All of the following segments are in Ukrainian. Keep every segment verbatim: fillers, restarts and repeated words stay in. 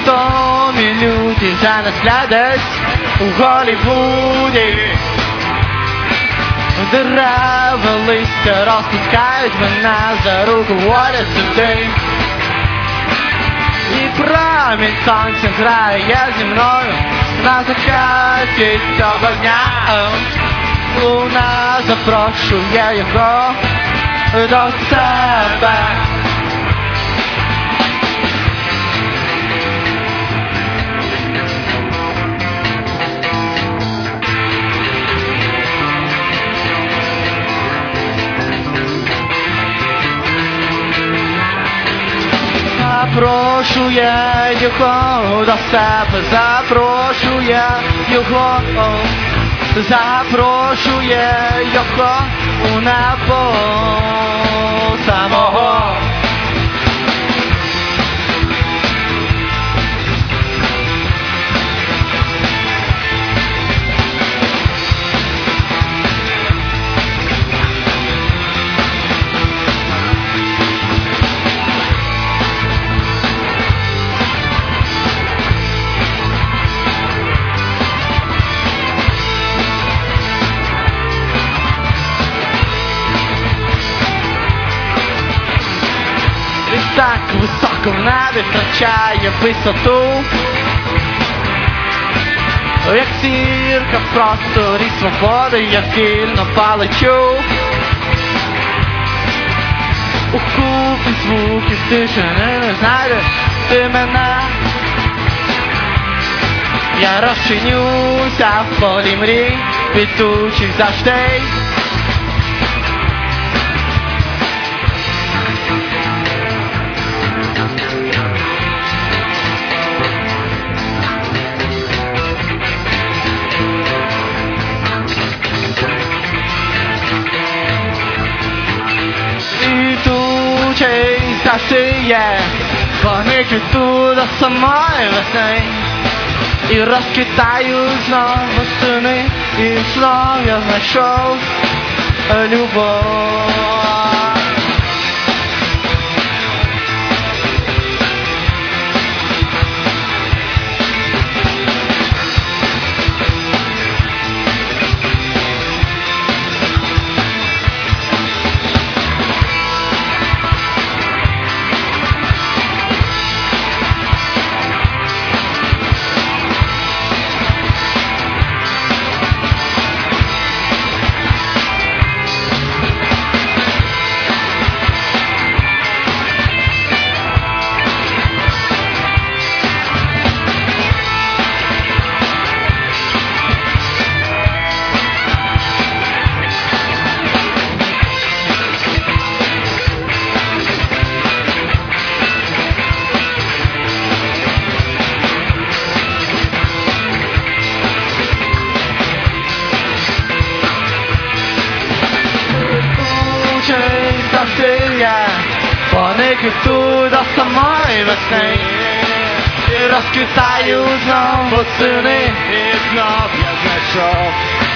Невідомі люди за нас глядять у Голлівуді. Дерева листя розпускають мене за руку, водять сюди. І промінь сонця грає зі мною на закаті цього дня. Луна запрошує його до себе. Запрошує його до себе, запрошує його, запрошує його у небо самого. Так високо в небі втрачає висоту, як зірка в просторі свободи, я вільно полечу. У купі звуків тишини не знайдеш ти мене. Я розчинюся в полі мрій, підучих завжди. Завжди є, вони квітуть до самої весни і розквітають знову сини, і знов я знайшов любов. Завжди є, вони квітуть до самої весни і розквітають знов восени, і знов я знайшов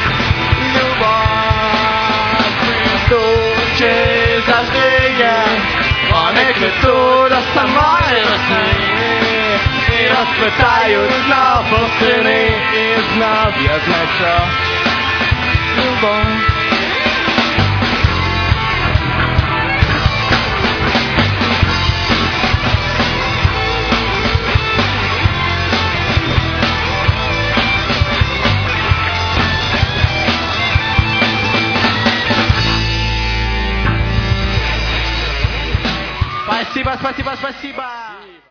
любов. Квітучі завжди є, вони квітуть до самої весни і розквітають знов восени, і знов я знайшов любов. Спасибо, спасибо, спасибо.